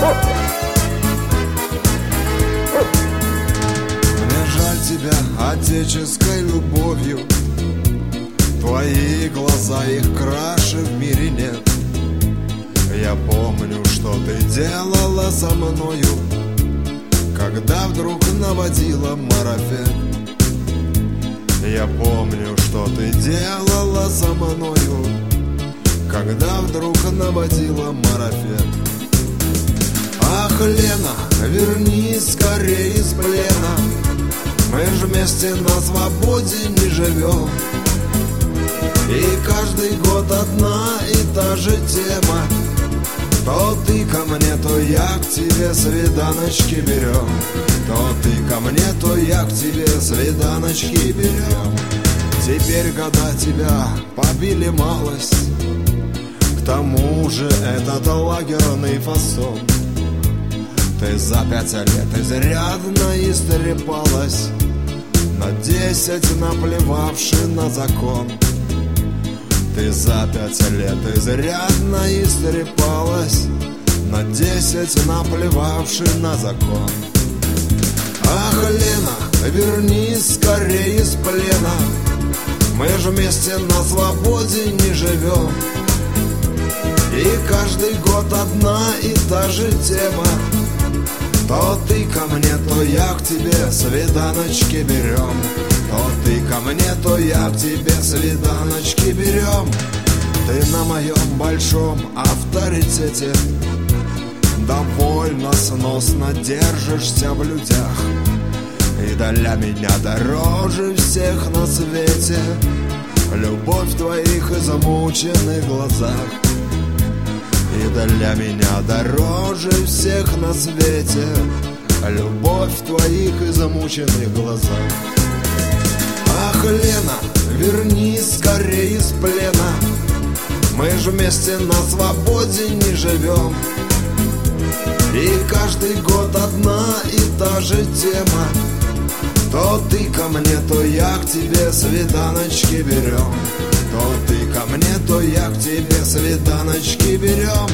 Мне жаль тебя отеческой любовью. Твои глаза, их краше в мире нет. Я помню, что ты делала со мною, когда вдруг наводила марафет. Я помню, что ты делала со мною, когда вдруг наводила марафет. Ах, Лена, вернись скорее из плена. Мы ж вместе на свободе не живем. И каждый год одна и та же тема. То ты ко мне, то я к тебе свиданочки берем. То ты ко мне, то я к тебе свиданочки берем. Теперь года тебя побили малость. К тому же этот лагерный фасон. Ты за 5 лет изрядно истрепалась, на 10 наплевавши на закон. Ты за 5 лет изрядно истрепалась, на 10 наплевавши на закон. Ах, Лена, вернись скорее из плена. Мы же вместе на свободе не живем. И каждый год одна и та же тема. То ты ко мне, то я к тебе свиданочки берем. То ты ко мне, то я к тебе свиданочки берем. Ты на моем большом авторитете довольно сносно держишься в людях. И для меня дороже всех на свете любовь в твоих измученных глазах. И для меня дороже всех на свете любовь в твоих измученных глазах. Ах, Лена, вернись скорее из плена. Мы же вместе на свободе не живем. И каждый год одна и та же тема. То ты ко мне, то я к тебе свиданочки берем. То ты ко мне, то я к тебе свиданочки берем.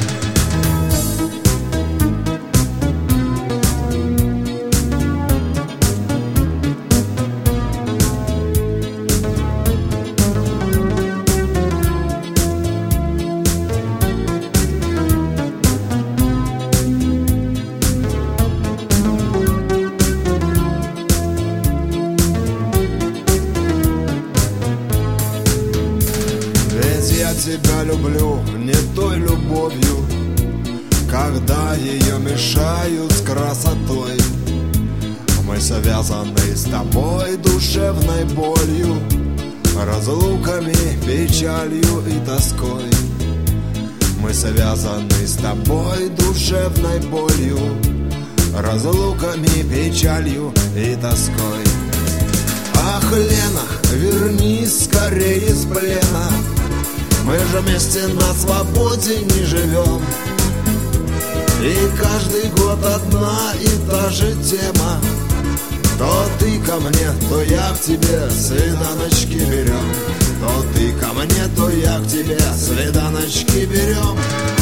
Я тебя люблю не той любовью, когда ее мешают с красотой. Мы связаны с тобой душевной болью, разлуками, печалью и тоской. Мы связаны с тобой душевной болью, разлуками, печалью и тоской. Ах, Лена, вернись скорее из плена. Мы же вместе на свободе не живем. И каждый год одна и та же тема. То ты ко мне, то я к тебе свиданочки берем. То ты ко мне, то я к тебе свиданочки берем.